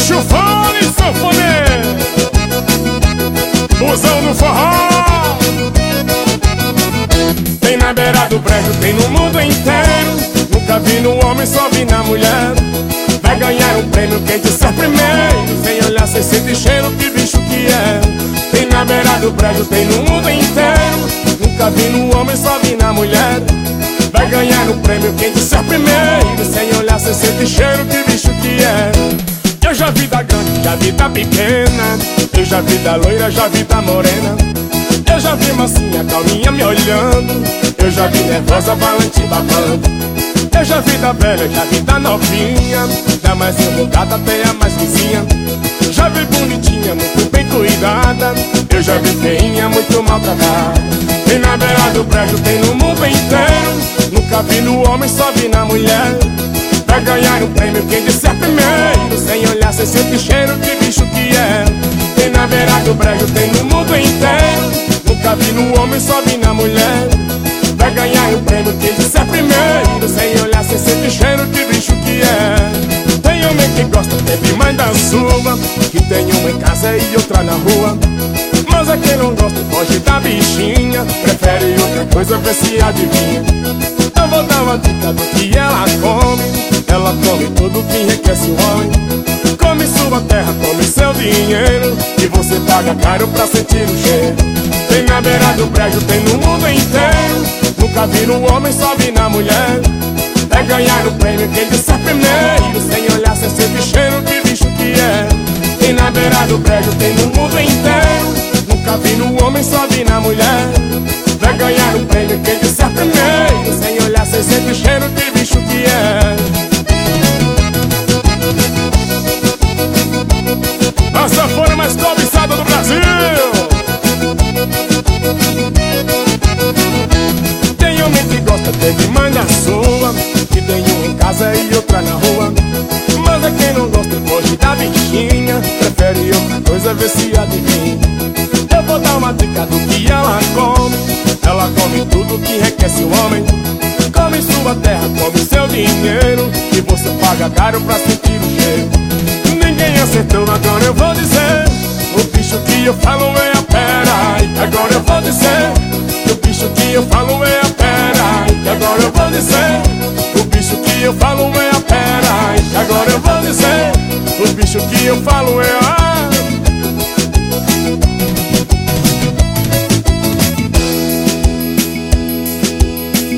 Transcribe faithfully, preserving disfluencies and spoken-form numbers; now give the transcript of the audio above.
Puxa o fone, sanfoneiro, busão do forró. Tem na beira do brejo, tem no mundo inteiro. Nunca vi no homem, só vi na mulher. Vai ganhar um prêmio quem disser primeiro, sem olhar, sem sentir cheiro, que bicho que é. Tem na beira do brejo, tem no mundo inteiro. Nunca vi no homem, só vi na mulher. Vai ganhar um prêmio quem disser primeiro, sem olhar, sem sentir cheiro, que bicho que é. Eu já vi da grande, já vi da pequena. Eu já vi da loira, já vi da morena. Eu já vi mansinha, calminha me olhando. Eu já vi nervosa, valente babando. Eu já vi da velha, já vi da novinha, da mais enrugada até a mais vizinha. Já vi bonitinha, muito bem cuidada. Eu já vi feinha, muito maltratada. Tem na beira do prédio, tem no mundo inteiro. Nunca vi no homem, só vi na mulher. Vai ganhar um prêmio quem disser primeiro, sem olhar, sem sentir cheiro, que bicho que é. Tem na beira do prédio, tem no mundo inteiro. Nunca vi no homem, só vi na mulher. Vai ganhar um prêmio quem disser primeiro, sem olhar, sem sentir cheiro, que bicho que é. Tem homem que gosta, teve mãe da sua, que tem uma em casa e outra na rua. Mas é quem não gosta e foge da bichinha, prefere outra coisa, vê se adivinha. Eu vou dar uma dica do que ela come. Ela come tudo que enriquece o homem. Come sua terra, come seu dinheiro, e você paga caro pra sentir o cheiro. Tem na beira do prédio, tem no mundo inteiro. Nunca vi no homem, só vi na mulher. É ganhar o prêmio quem disser primeiro, sem olhar, sem sentir cheiro, que bicho que é. Tem na beira do prédio, tem no mundo inteiro. Nunca vi no homem, só vi na mulher. Vai ganhar o prêmio quem disser primeiro, sem olhar, sem sentir cheiro, que bicho que é. A sanfona mais cobiçada do Brasil. Tem homem que gosta, teve mãe da sua, que tem uma em casa e outra na rua. Mas é quem não gosta e foge da bichinha, prefere outra coisa, vê se adivinha. Eu vou dar uma dica do que ela come. Ela come tudo que enriquece o homem. Come sua terra, come seu dinheiro, e você paga caro pra sentir o cheiro. Ninguém acertou, agora eu vou dizer. O bicho que eu falo é a pera. E agora eu vou dizer. O bicho que eu falo é a pera. E agora eu vou dizer. O bicho que eu falo é a pera. E agora eu vou dizer. O bicho que eu falo é